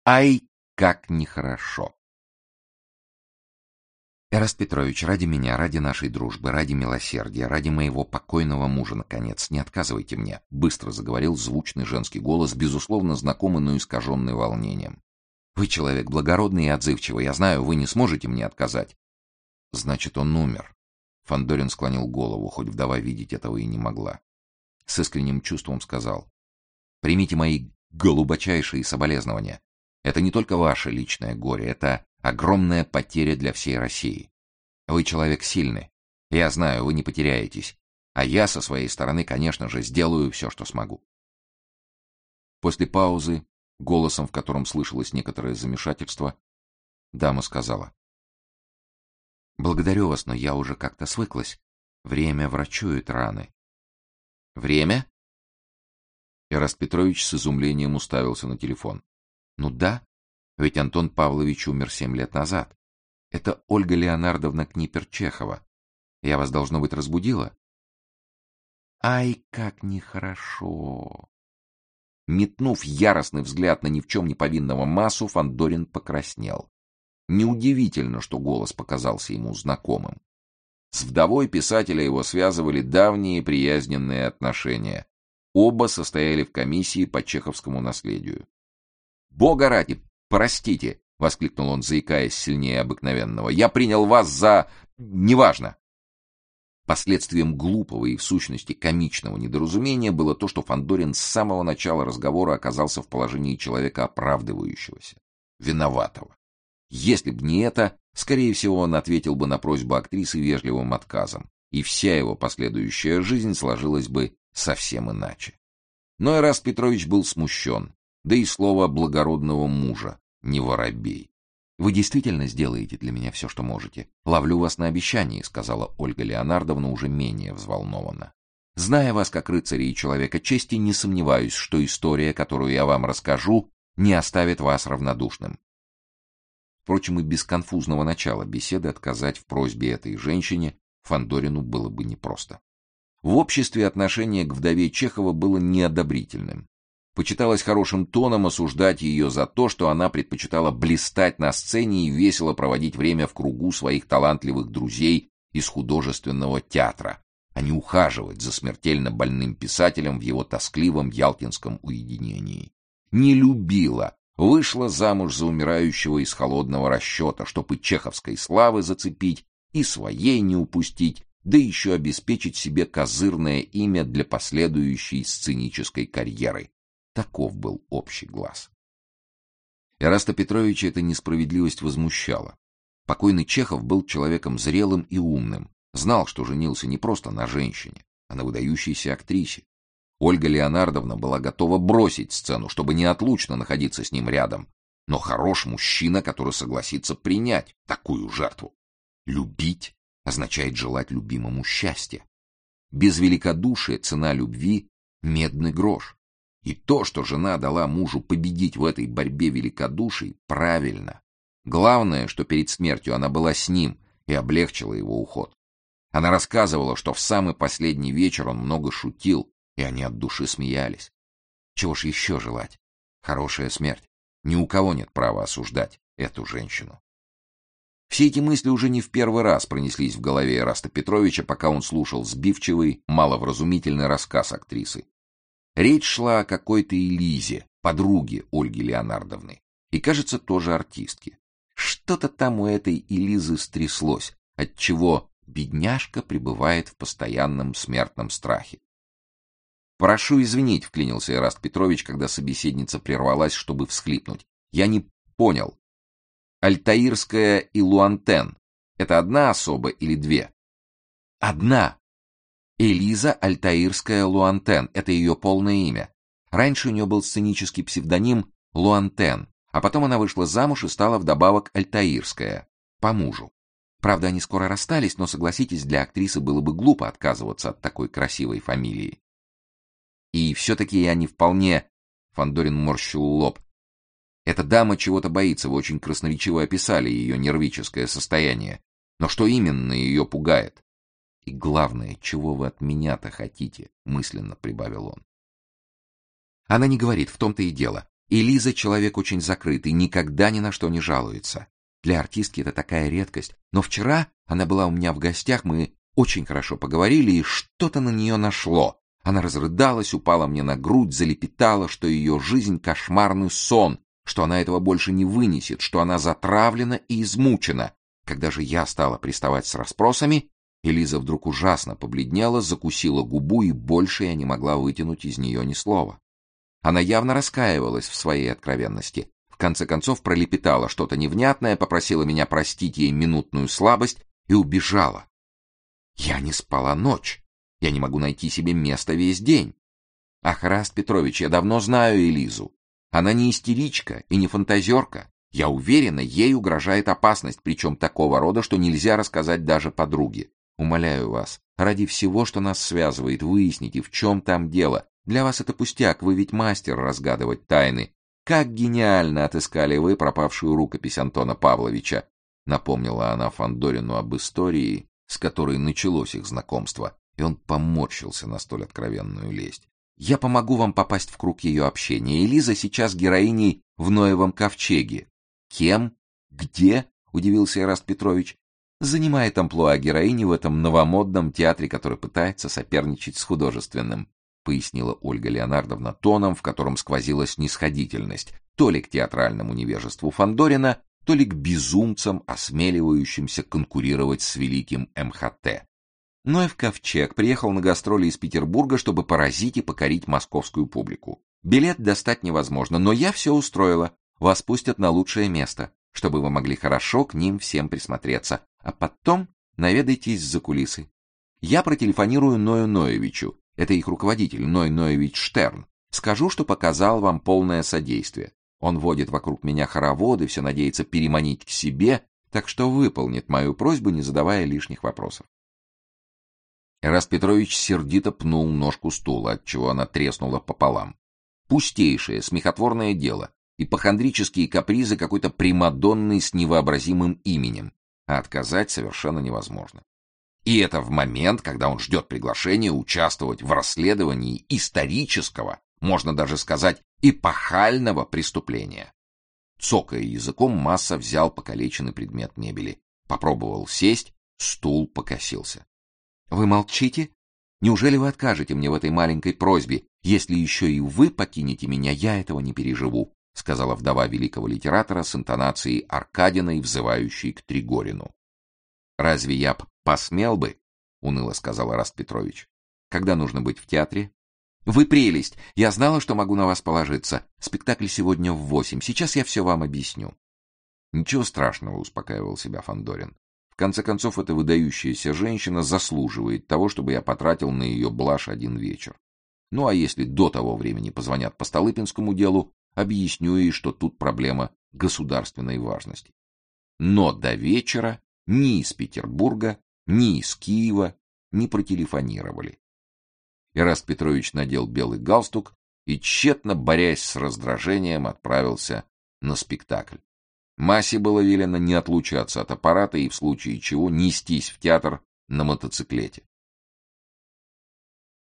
Ай, как нехорошо. Эраст Петрович, ради меня, ради нашей дружбы, ради милосердия, ради моего покойного мужа, наконец, не отказывайте мне, быстро заговорил звучный женский голос, безусловно знакомый, но искаженный волнением. Вы человек благородный и отзывчивый, я знаю, вы не сможете мне отказать. Значит, он умер. Фандорин склонил голову, хоть вдова видеть этого и не могла. С искренним чувством сказал: примите мои глубочайшие соболезнования. Это не только ваше личное горе, это огромная потеря для всей России. Вы человек сильный. Я знаю, вы не потеряетесь. А я со своей стороны, конечно же, сделаю все, что смогу. После паузы, голосом, в котором слышалось некоторое замешательство, дама сказала: благодарю вас, но я уже как-то свыклась. Время врачует раны. Время? Эраст Петрович с изумлением уставился на телефон. Ну да, ведь Антон Павлович умер 7 лет назад. Это Ольга Леонардовна Книпер-Чехова. Я вас, должно быть, разбудила? Ай, как нехорошо. Метнув яростный взгляд на ни в чем не повинного Массу, Фандорин покраснел. Неудивительно, что голос показался ему знакомым. С вдовой писателя его связывали давние приязненные отношения. Оба состояли в комиссии по чеховскому наследию. «Бога ради, простите!» — воскликнул он, заикаясь сильнее обыкновенного. «Я принял вас за... неважно!» Последствием глупого и в сущности комичного недоразумения было то, что Фандорин с самого начала разговора оказался в положении человека оправдывающегося, виноватого. Если б не это, скорее всего, он ответил бы на просьбу актрисы вежливым отказом, и вся его последующая жизнь сложилась бы совсем иначе. Но Эраст Петрович был смущен, да и слово благородного мужа не воробей. Вы действительно сделаете для меня все, что можете. Ловлю вас на обещании, сказала Ольга Леонардовна уже менее взволнованно. Зная вас как рыцаря и человека чести, не сомневаюсь, что история, которую я вам расскажу, не оставит вас равнодушным. Впрочем, и без конфузного начала беседы отказать в просьбе этой женщине Фандорину было бы непросто. В обществе отношение к вдове Чехова было неодобрительным. Почиталось хорошим тоном осуждать ее за то, что она предпочитала блистать на сцене и весело проводить время в кругу своих талантливых друзей из художественного театра, а не ухаживать за смертельно больным писателем в его тоскливом ялтинском уединении. Не любила, вышла замуж за умирающего из холодного расчета, чтобы и чеховской славы зацепить, и своей не упустить, да еще обеспечить себе козырное имя для последующей сценической карьеры. Таков был общий глас. Эраста Петровича эта несправедливость возмущала. Покойный Чехов был человеком зрелым и умным, знал, что женился не просто на женщине, а на выдающейся актрисе. Ольга Леонардовна была готова бросить сцену, чтобы неотлучно находиться с ним рядом, но хорош мужчина, который согласится принять такую жертву. Любить означает желать любимому счастья. Без великодушия цена любви — медный грош. И то, что жена дала мужу победить в этой борьбе великодуший, правильно. Главное, что перед смертью она была с ним и облегчила его уход. Она рассказывала, что в самый последний вечер он много шутил, и они от души смеялись. Чего ж еще желать? Хорошая смерть. Ни у кого нет права осуждать эту женщину. Все эти мысли уже не в первый раз пронеслись в голове Эраста Петровича, пока он слушал сбивчивый, маловразумительный рассказ актрисы. Речь шла о какой-то Элизе, подруге Ольги Леонардовны, и, кажется, тоже артистке. Что-то там у этой Элизы стряслось, отчего бедняжка пребывает в постоянном смертном страхе. «Прошу извинить», — вклинился Эраст Петрович, когда собеседница прервалась, чтобы всхлипнуть. «Я не понял. Альтаирская и Луантен — это одна особа или две?» «Одна. Элиза Альтаирская Луантен — это ее полное имя. Раньше у нее был сценический псевдоним Луантен, а потом она вышла замуж и стала вдобавок Альтаирская, по мужу. Правда, они скоро расстались, но, согласитесь, для актрисы было бы глупо отказываться от такой красивой фамилии. И все-таки я не вполне...» — Фандорин морщил лоб. «Эта дама чего-то боится, вы очень красноречиво описали ее нервическое состояние. Но что именно ее пугает? И главное, чего вы от меня-то хотите?» — мысленно прибавил он. «Она не говорит, в том-то и дело. И Лиза человек очень закрытый, никогда ни на что не жалуется. Для артистки это такая редкость. Но вчера она была у меня в гостях, мы очень хорошо поговорили, и что-то на нее нашло. Она разрыдалась, упала мне на грудь, залепетала, что ее жизнь — кошмарный сон, что она этого больше не вынесет, что она затравлена и измучена. Когда же я стала приставать с расспросами, Элиза вдруг ужасно побледнела, закусила губу, и больше я не могла вытянуть из нее ни слова. Она явно раскаивалась в своей откровенности. В конце концов пролепетала что-то невнятное, попросила меня простить ей минутную слабость и убежала. Я не спала ночь. Я не могу найти себе места весь день. Ах, Эраст Петрович, я давно знаю Элизу. Она не истеричка и не фантазерка. Я уверена, ей угрожает опасность, причем такого рода, что нельзя рассказать даже подруге. Умоляю вас, ради всего, что нас связывает, выясните, в чем там дело. Для вас это пустяк, вы ведь мастер разгадывать тайны. Как гениально отыскали вы пропавшую рукопись Антона Павловича. Напомнила она Фандорину об истории, с которой началось их знакомство, и он поморщился на столь откровенную лесть. Я помогу вам попасть в круг ее общения. Элиза сейчас героиней в Ноевом ковчеге. Кем? Где? Удивился Эраст Петрович. Занимает амплуа героини в этом новомодном театре, который пытается соперничать с художественным, пояснила Ольга Леонардовна тоном, в котором сквозила снисходительность, то ли к театральному невежеству Фандорина, то ли к безумцам, осмеливающимся конкурировать с великим МХТ. Ноев ковчег приехал на гастроли из Петербурга, чтобы поразить и покорить московскую публику. Билет достать невозможно, но я все устроила. Вас пустят на лучшее место, чтобы вы могли хорошо к ним всем присмотреться, а потом наведайтесь за кулисы. Я протелефонирую Ною Ноевичу, это их руководитель, Ной Ноевич Штерн. Скажу, что показал вам полное содействие. Он водит вокруг меня хороводы, все надеется переманить к себе, так что выполнит мою просьбу, не задавая лишних вопросов. Эраст Петрович сердито пнул ножку стула, отчего она треснула пополам. Пустейшее, смехотворное дело. Ипохондрические капризы какой-то примадонны с невообразимым именем, а отказать совершенно невозможно. И это в момент, когда он ждет приглашения участвовать в расследовании исторического, можно даже сказать, эпохального преступления. Цокая языком, Масса взял покалеченный предмет мебели, попробовал сесть, стул покосился. Вы молчите? Неужели вы откажете мне в этой маленькой просьбе? Если еще и вы покинете меня, я этого не переживу, сказала вдова великого литератора с интонацией Аркадиной, взывающей к Тригорину. Разве я посмел бы? Уныло сказал Эраст Петрович. Когда нужно быть в театре? Вы прелесть. Я знала, что могу на вас положиться. Спектакль сегодня в 8. Сейчас я все вам объясню. Ничего страшного, успокаивал себя Фандорин. В конце концов, эта выдающаяся женщина заслуживает того, чтобы я потратил на ее блажь один вечер. Ну а если до того времени позвонят по Столыпинскому делу, объясню ей, что тут проблема государственной важности. Но до вечера ни из Петербурга, ни из Киева не протелефонировали. Эраст Петрович надел белый галстук и, тщетно борясь с раздражением, отправился на спектакль. Массе было велено не отлучаться от аппарата и в случае чего нестись в театр на мотоциклете.